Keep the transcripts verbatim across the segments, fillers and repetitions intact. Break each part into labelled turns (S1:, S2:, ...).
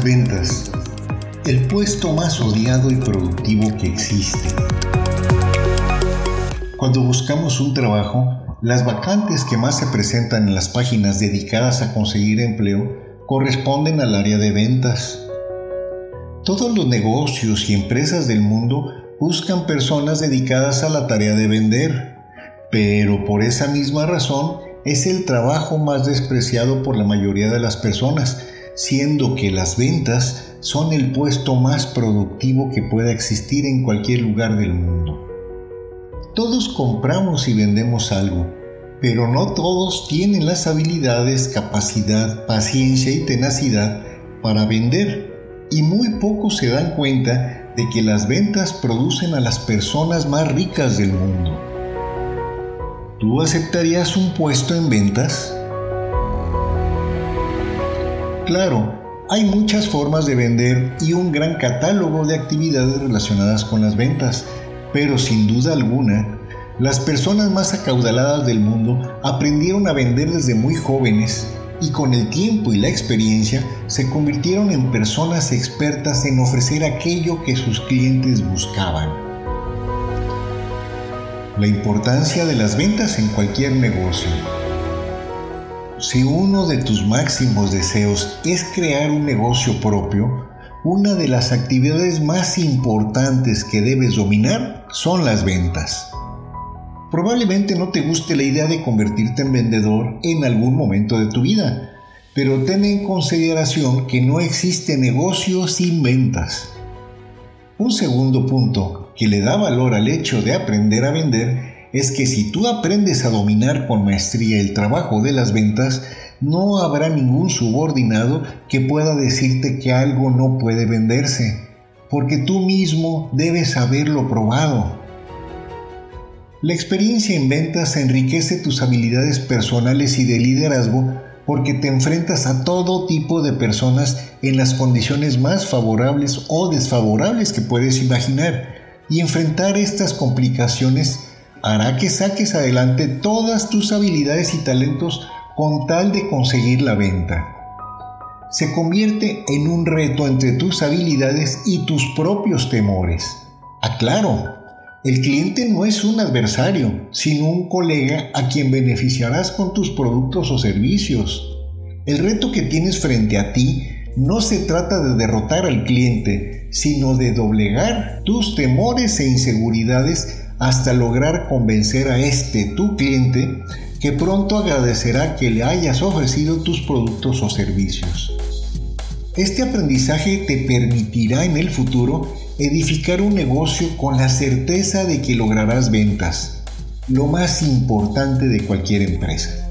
S1: ventas, el puesto más odiado y productivo que existe. Cuando buscamos un trabajo, las vacantes que más se presentan en las páginas dedicadas a conseguir empleo corresponden al área de ventas. Todos los negocios y empresas del mundo buscan personas dedicadas a la tarea de vender, pero por esa misma razón es el trabajo más despreciado por la mayoría de las personas, siendo que las ventas son el puesto más productivo que pueda existir en cualquier lugar del mundo. Todos compramos y vendemos algo, pero no todos tienen las habilidades, capacidad, paciencia y tenacidad para vender, y muy pocos se dan cuenta de que las ventas producen a las personas más ricas del mundo. ¿Tú aceptarías un puesto en ventas? Claro, hay muchas formas de vender y un gran catálogo de actividades relacionadas con las ventas, pero sin duda alguna, las personas más acaudaladas del mundo aprendieron a vender desde muy jóvenes y con el tiempo y la experiencia se convirtieron en personas expertas en ofrecer aquello que sus clientes buscaban. La importancia de las ventas en cualquier negocio. Si uno de tus máximos deseos es crear un negocio propio, una de las actividades más importantes que debes dominar son las ventas. Probablemente no te guste la idea de convertirte en vendedor en algún momento de tu vida, pero ten en consideración que no existe negocio sin ventas. Un segundo punto que le da valor al hecho de aprender a vender es que si tú aprendes a dominar con maestría el trabajo de las ventas, no habrá ningún subordinado que pueda decirte que algo no puede venderse, porque tú mismo debes haberlo probado. La experiencia en ventas enriquece tus habilidades personales y de liderazgo porque te enfrentas a todo tipo de personas en las condiciones más favorables o desfavorables que puedes imaginar, y enfrentar estas complicaciones hará que saques adelante todas tus habilidades y talentos con tal de conseguir la venta. Se convierte en un reto entre tus habilidades y tus propios temores. Aclaro, el cliente no es un adversario, sino un colega a quien beneficiarás con tus productos o servicios. El reto que tienes frente a ti no se trata de derrotar al cliente, sino de doblegar tus temores e inseguridades hasta lograr convencer a este, tu cliente, que pronto agradecerá que le hayas ofrecido tus productos o servicios. Este aprendizaje te permitirá en el futuro edificar un negocio con la certeza de que lograrás ventas, lo más importante de cualquier empresa.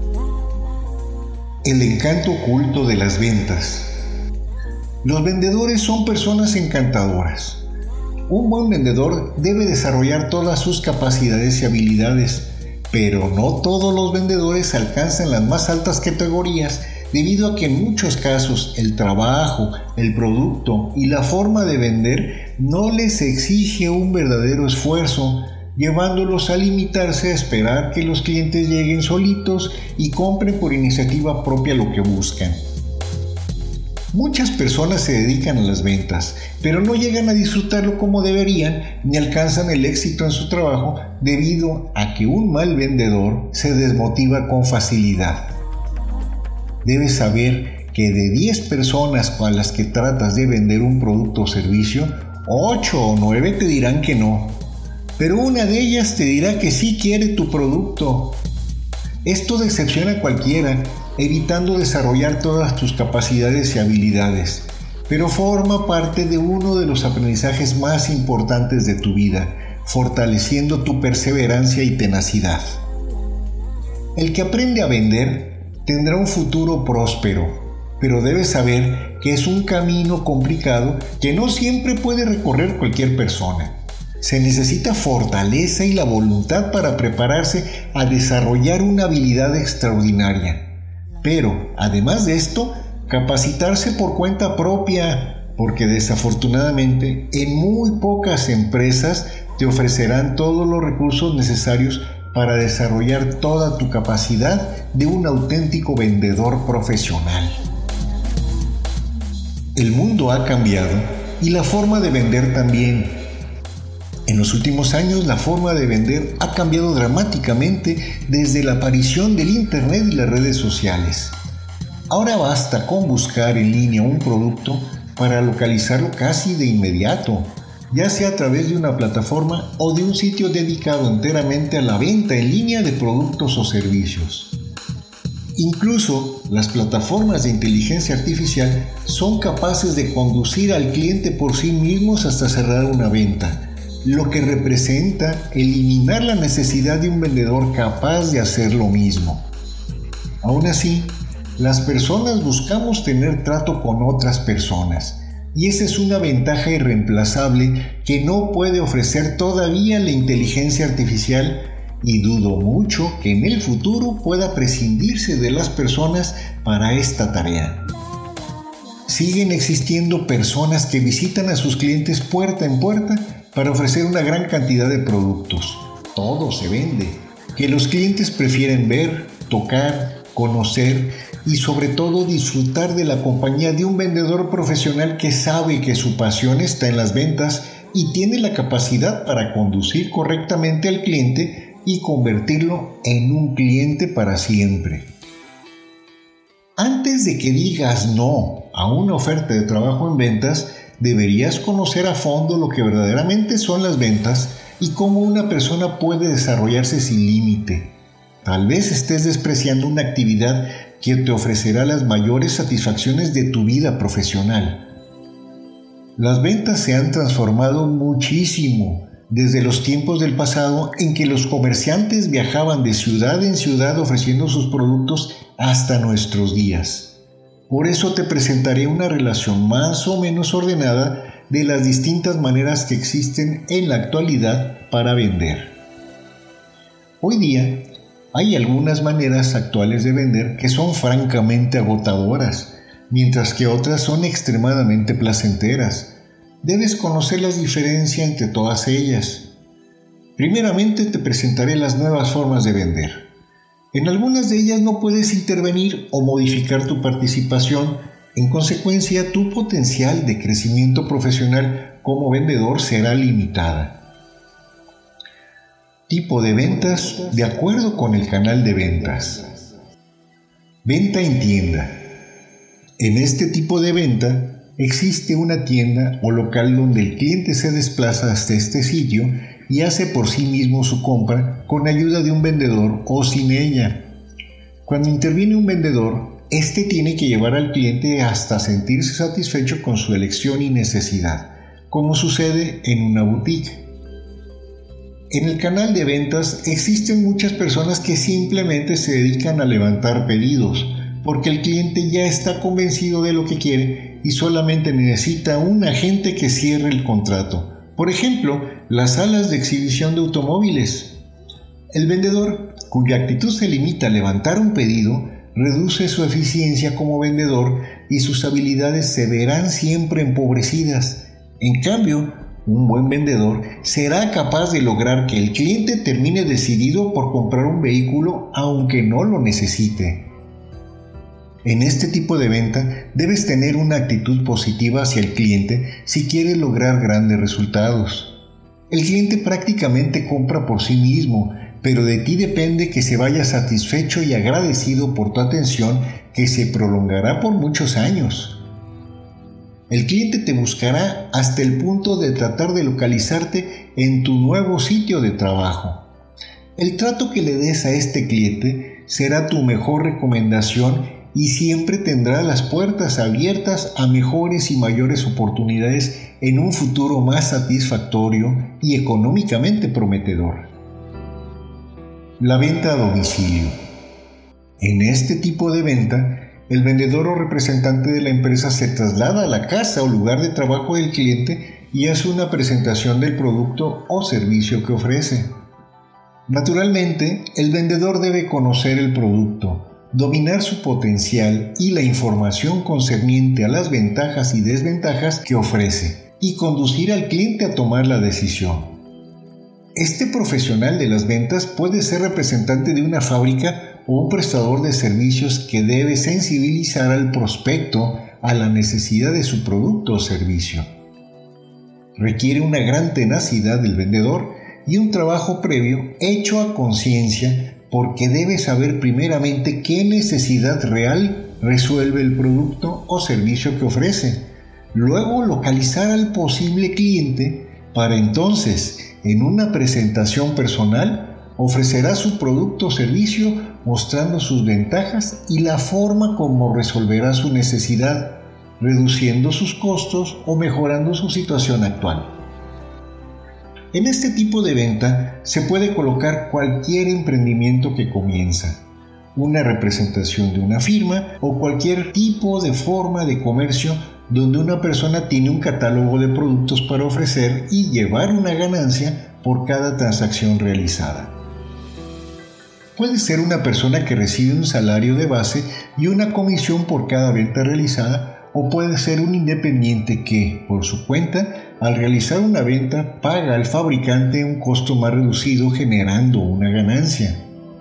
S1: El encanto oculto de las ventas. Los vendedores son personas encantadoras. Un buen vendedor debe desarrollar todas sus capacidades y habilidades, pero no todos los vendedores alcanzan las más altas categorías debido a que en muchos casos el trabajo, el producto y la forma de vender no les exige un verdadero esfuerzo, llevándolos a limitarse a esperar que los clientes lleguen solitos y compren por iniciativa propia lo que buscan. Muchas personas se dedican a las ventas, pero no llegan a disfrutarlo como deberían ni alcanzan el éxito en su trabajo debido a que un mal vendedor se desmotiva con facilidad. Debes saber que de diez personas a las que tratas de vender un producto o servicio, ocho o nueve te dirán que no, pero una de ellas te dirá que sí quiere tu producto. Esto decepciona a cualquiera, evitando desarrollar todas tus capacidades y habilidades, pero forma parte de uno de los aprendizajes más importantes de tu vida, fortaleciendo tu perseverancia y tenacidad. El que aprende a vender tendrá un futuro próspero, pero debes saber que es un camino complicado que no siempre puede recorrer cualquier persona. Se necesita fortaleza y la voluntad para prepararse a desarrollar una habilidad extraordinaria. Pero, además de esto, capacitarse por cuenta propia, porque desafortunadamente en muy pocas empresas te ofrecerán todos los recursos necesarios para desarrollar toda tu capacidad de un auténtico vendedor profesional. El mundo ha cambiado y la forma de vender también. En los últimos años la forma de vender ha cambiado dramáticamente desde la aparición del Internet y las redes sociales. Ahora basta con buscar en línea un producto para localizarlo casi de inmediato, ya sea a través de una plataforma o de un sitio dedicado enteramente a la venta en línea de productos o servicios. Incluso las plataformas de inteligencia artificial son capaces de conducir al cliente por sí mismos hasta cerrar una venta, lo que representa eliminar la necesidad de un vendedor capaz de hacer lo mismo. Aún así, las personas buscamos tener trato con otras personas, y esa es una ventaja irreemplazable que no puede ofrecer todavía la inteligencia artificial, y dudo mucho que en el futuro pueda prescindirse de las personas para esta tarea. Siguen existiendo personas que visitan a sus clientes puerta en puerta para ofrecer una gran cantidad de productos. Todo se vende, que los clientes prefieren ver, tocar, conocer y sobre todo disfrutar de la compañía de un vendedor profesional que sabe que su pasión está en las ventas y tiene la capacidad para conducir correctamente al cliente y convertirlo en un cliente para siempre. Antes de que digas no a una oferta de trabajo en ventas, deberías conocer a fondo lo que verdaderamente son las ventas y cómo una persona puede desarrollarse sin límite. Tal vez estés despreciando una actividad que te ofrecerá las mayores satisfacciones de tu vida profesional. Las ventas se han transformado muchísimo desde los tiempos del pasado en que los comerciantes viajaban de ciudad en ciudad ofreciendo sus productos hasta nuestros días. Por eso te presentaré una relación más o menos ordenada de las distintas maneras que existen en la actualidad para vender. Hoy día hay algunas maneras actuales de vender que son francamente agotadoras, mientras que otras son extremadamente placenteras. Debes conocer las diferencias entre todas ellas. Primeramente te presentaré las nuevas formas de vender. En algunas de ellas no puedes intervenir o modificar tu participación, en consecuencia tu potencial de crecimiento profesional como vendedor será limitada. Tipo de ventas de acuerdo con el canal de ventas. Venta en tienda. En este tipo de venta existe una tienda o local donde el cliente se desplaza hasta este sitio y hace por sí mismo su compra con ayuda de un vendedor o sin ella. Cuando interviene un vendedor, este tiene que llevar al cliente hasta sentirse satisfecho con su elección y necesidad, como sucede en una boutique. En el canal de ventas existen muchas personas que simplemente se dedican a levantar pedidos, porque el cliente ya está convencido de lo que quiere y solamente necesita un agente que cierre el contrato. Por ejemplo, las salas de exhibición de automóviles. El vendedor, cuya actitud se limita a levantar un pedido, reduce su eficiencia como vendedor y sus habilidades se verán siempre empobrecidas. En cambio, un buen vendedor será capaz de lograr que el cliente termine decidido por comprar un vehículo aunque no lo necesite. En este tipo de venta debes tener una actitud positiva hacia el cliente si quieres lograr grandes resultados. El cliente prácticamente compra por sí mismo, pero de ti depende que se vaya satisfecho y agradecido por tu atención que se prolongará por muchos años. El cliente te buscará hasta el punto de tratar de localizarte en tu nuevo sitio de trabajo. El trato que le des a este cliente será tu mejor recomendación y siempre tendrá las puertas abiertas a mejores y mayores oportunidades en un futuro más satisfactorio y económicamente prometedor. La venta a domicilio. En este tipo de venta, el vendedor o representante de la empresa se traslada a la casa o lugar de trabajo del cliente y hace una presentación del producto o servicio que ofrece. Naturalmente, el vendedor debe conocer el producto, dominar su potencial y la información concerniente a las ventajas y desventajas que ofrece y conducir al cliente a tomar la decisión. Este profesional de las ventas puede ser representante de una fábrica o un prestador de servicios que debe sensibilizar al prospecto a la necesidad de su producto o servicio. Requiere una gran tenacidad del vendedor y un trabajo previo hecho a conciencia, porque debe saber primeramente qué necesidad real resuelve el producto o servicio que ofrece. Luego localizar al posible cliente para entonces, en una presentación personal, ofrecerá su producto o servicio mostrando sus ventajas y la forma como resolverá su necesidad, reduciendo sus costos o mejorando su situación actual. En este tipo de venta se puede colocar cualquier emprendimiento que comienza, una representación de una firma o cualquier tipo de forma de comercio donde una persona tiene un catálogo de productos para ofrecer y llevar una ganancia por cada transacción realizada. Puede ser una persona que recibe un salario de base y una comisión por cada venta realizada, o puede ser un independiente que, por su cuenta, al realizar una venta, paga al fabricante un costo más reducido, generando una ganancia.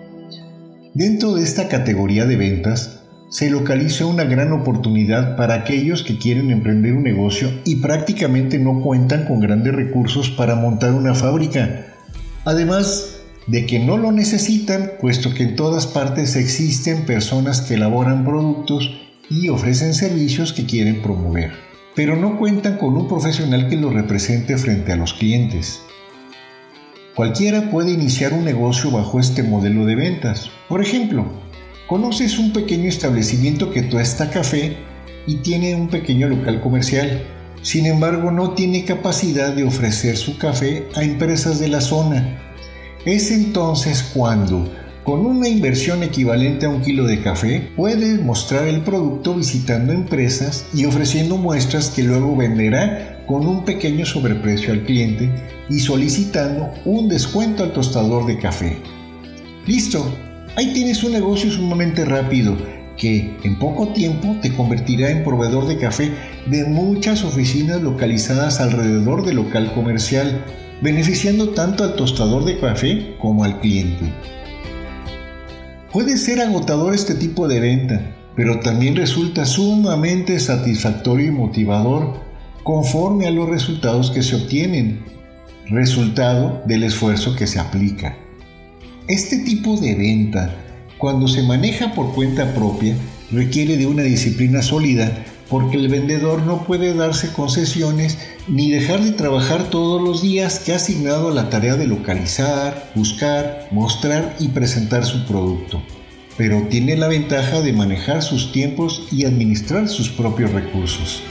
S1: Dentro de esta categoría de ventas, se localiza una gran oportunidad para aquellos que quieren emprender un negocio y prácticamente no cuentan con grandes recursos para montar una fábrica. Además de que no lo necesitan, puesto que en todas partes existen personas que elaboran productos y ofrecen servicios que quieren promover, pero no cuentan con un profesional que los represente frente a los clientes. Cualquiera puede iniciar un negocio bajo este modelo de ventas. Por ejemplo, conoces un pequeño establecimiento que tuesta café y tiene un pequeño local comercial. Sin embargo, no tiene capacidad de ofrecer su café a empresas de la zona. Es entonces cuando, con una inversión equivalente a un kilo de café, puedes mostrar el producto visitando empresas y ofreciendo muestras que luego venderá con un pequeño sobreprecio al cliente y solicitando un descuento al tostador de café. ¡Listo! Ahí tienes un negocio sumamente rápido que en poco tiempo te convertirá en proveedor de café de muchas oficinas localizadas alrededor del local comercial, beneficiando tanto al tostador de café como al cliente. Puede ser agotador este tipo de venta, pero también resulta sumamente satisfactorio y motivador conforme a los resultados que se obtienen, resultado del esfuerzo que se aplica. Este tipo de venta, cuando se maneja por cuenta propia, requiere de una disciplina sólida, porque el vendedor no puede darse concesiones ni dejar de trabajar todos los días que ha asignado a la tarea de localizar, buscar, mostrar y presentar su producto, pero tiene la ventaja de manejar sus tiempos y administrar sus propios recursos.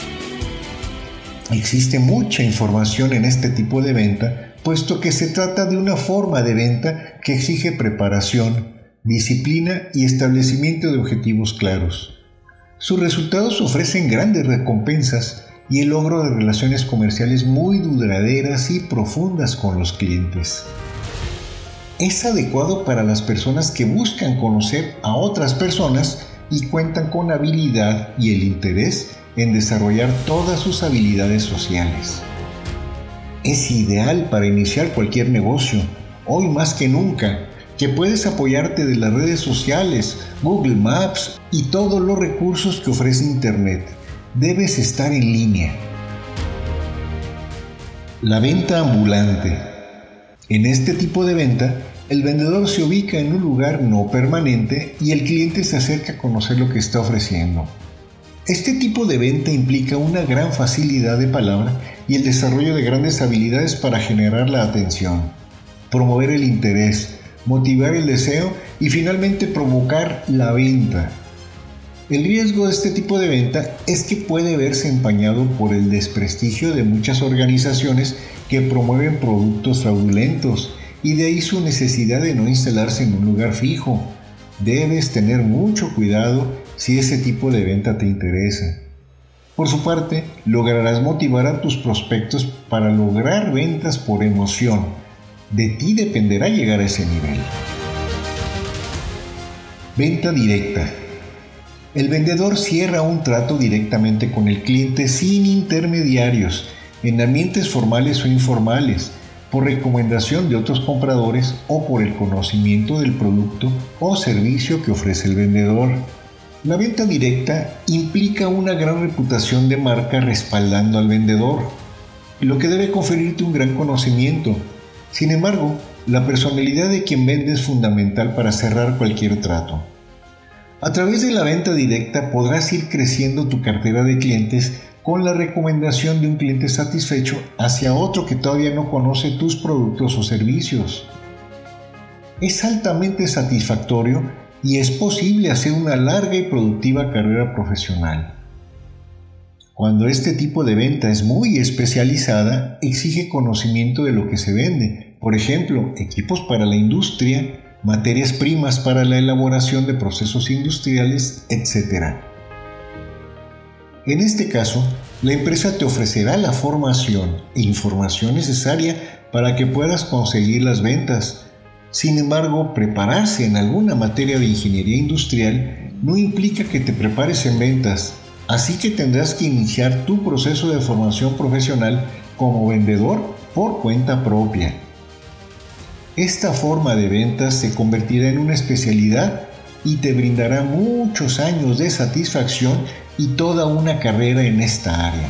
S1: Existe mucha información en este tipo de venta, puesto que se trata de una forma de venta que exige preparación, disciplina y establecimiento de objetivos claros. Sus resultados ofrecen grandes recompensas y el logro de relaciones comerciales muy duraderas y profundas con los clientes. Es adecuado para las personas que buscan conocer a otras personas y cuentan con habilidad y el interés en desarrollar todas sus habilidades sociales. Es ideal para iniciar cualquier negocio, hoy más que nunca, que puedes apoyarte de las redes sociales, Google Maps y todos los recursos que ofrece Internet. Debes estar en línea. La venta ambulante. En este tipo de venta, el vendedor se ubica en un lugar no permanente y el cliente se acerca a conocer lo que está ofreciendo. Este tipo de venta implica una gran facilidad de palabra y el desarrollo de grandes habilidades para generar la atención, promover el interés, motivar el deseo y finalmente provocar la venta. El riesgo de este tipo de venta es que puede verse empañado por el desprestigio de muchas organizaciones que promueven productos fraudulentos y de ahí su necesidad de no instalarse en un lugar fijo. Debes tener mucho cuidado si ese tipo de venta te interesa. Por su parte, lograrás motivar a tus prospectos para lograr ventas por emoción. De ti dependerá llegar a ese nivel. Venta directa. El vendedor cierra un trato directamente con el cliente sin intermediarios, en ambientes formales o informales, por recomendación de otros compradores o por el conocimiento del producto o servicio que ofrece el vendedor. La venta directa implica una gran reputación de marca respaldando al vendedor, lo que debe conferirte un gran conocimiento. Sin embargo, la personalidad de quien vende es fundamental para cerrar cualquier trato. A través de la venta directa podrás ir creciendo tu cartera de clientes con la recomendación de un cliente satisfecho hacia otro que todavía no conoce tus productos o servicios. Es altamente satisfactorio y es posible hacer una larga y productiva carrera profesional. Cuando este tipo de venta es muy especializada, exige conocimiento de lo que se vende, por ejemplo, equipos para la industria, materias primas para la elaboración de procesos industriales, etcétera. En este caso, la empresa te ofrecerá la formación e información necesaria para que puedas conseguir las ventas. Sin embargo, prepararse en alguna materia de ingeniería industrial no implica que te prepares en ventas, así que tendrás que iniciar tu proceso de formación profesional como vendedor por cuenta propia. Esta forma de ventas se convertirá en una especialidad y te brindará muchos años de satisfacción y toda una carrera en esta área.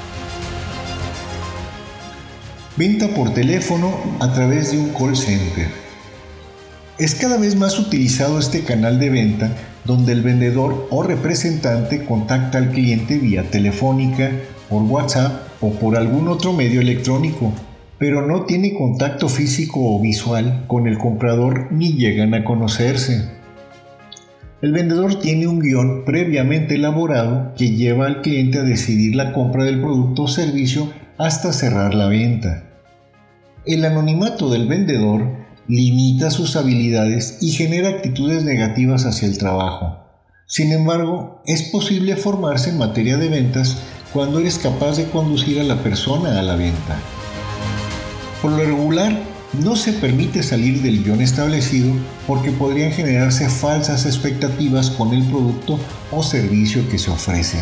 S1: Venta por teléfono a través de un call center. Es cada vez más utilizado este canal de venta donde el vendedor o representante contacta al cliente vía telefónica, por WhatsApp o por algún otro medio electrónico, pero no tiene contacto físico o visual con el comprador ni llegan a conocerse. El vendedor tiene un guión previamente elaborado que lleva al cliente a decidir la compra del producto o servicio hasta cerrar la venta. El anonimato del vendedor limita sus habilidades y genera actitudes negativas hacia el trabajo. Sin embargo, es posible formarse en materia de ventas cuando eres capaz de conducir a la persona a la venta. Por lo regular, no se permite salir del guión establecido porque podrían generarse falsas expectativas con el producto o servicio que se ofrecen.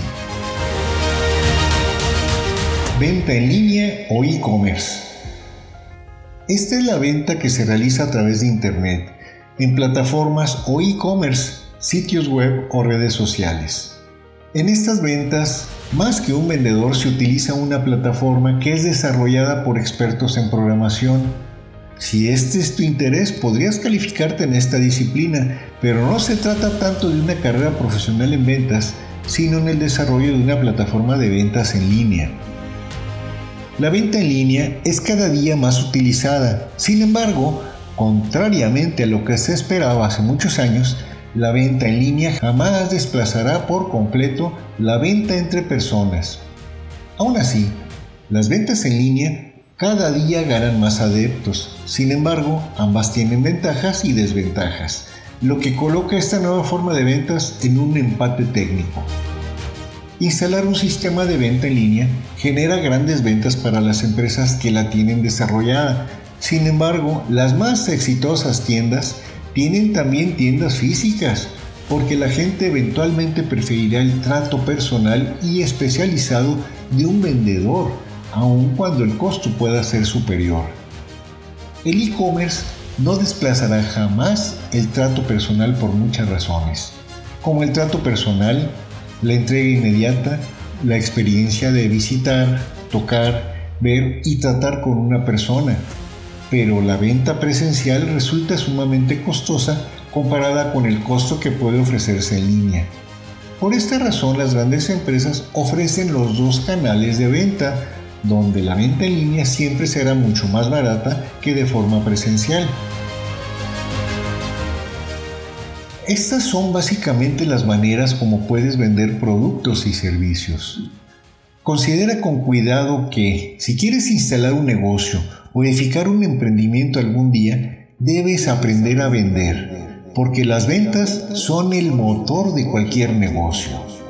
S1: Venta en línea o e-commerce. Esta es la venta que se realiza a través de Internet, en plataformas o e-commerce, sitios web o redes sociales. En estas ventas, más que un vendedor, se utiliza una plataforma que es desarrollada por expertos en programación. Si este es tu interés, podrías calificarte en esta disciplina, pero no se trata tanto de una carrera profesional en ventas, sino en el desarrollo de una plataforma de ventas en línea. La venta en línea es cada día más utilizada. Sin embargo, contrariamente a lo que se esperaba hace muchos años, la venta en línea jamás desplazará por completo la venta entre personas. Aún así, las ventas en línea cada día ganan más adeptos. Sin embargo, ambas tienen ventajas y desventajas, lo que coloca esta nueva forma de ventas en un empate técnico. Instalar un sistema de venta en línea genera grandes ventas para las empresas que la tienen desarrollada. Sin embargo, las más exitosas tiendas tienen también tiendas físicas, porque la gente eventualmente preferirá el trato personal y especializado de un vendedor, aun cuando el costo pueda ser superior. El e-commerce no desplazará jamás el trato personal por muchas razones, como el trato personal, la entrega inmediata, la experiencia de visitar, tocar, ver y tratar con una persona. Pero la venta presencial resulta sumamente costosa comparada con el costo que puede ofrecerse en línea. Por esta razón, las grandes empresas ofrecen los dos canales de venta, donde la venta en línea siempre será mucho más barata que de forma presencial. Estas son básicamente las maneras como puedes vender productos y servicios. Considera con cuidado que, si quieres instalar un negocio o edificar un emprendimiento algún día, debes aprender a vender, porque las ventas son el motor de cualquier negocio.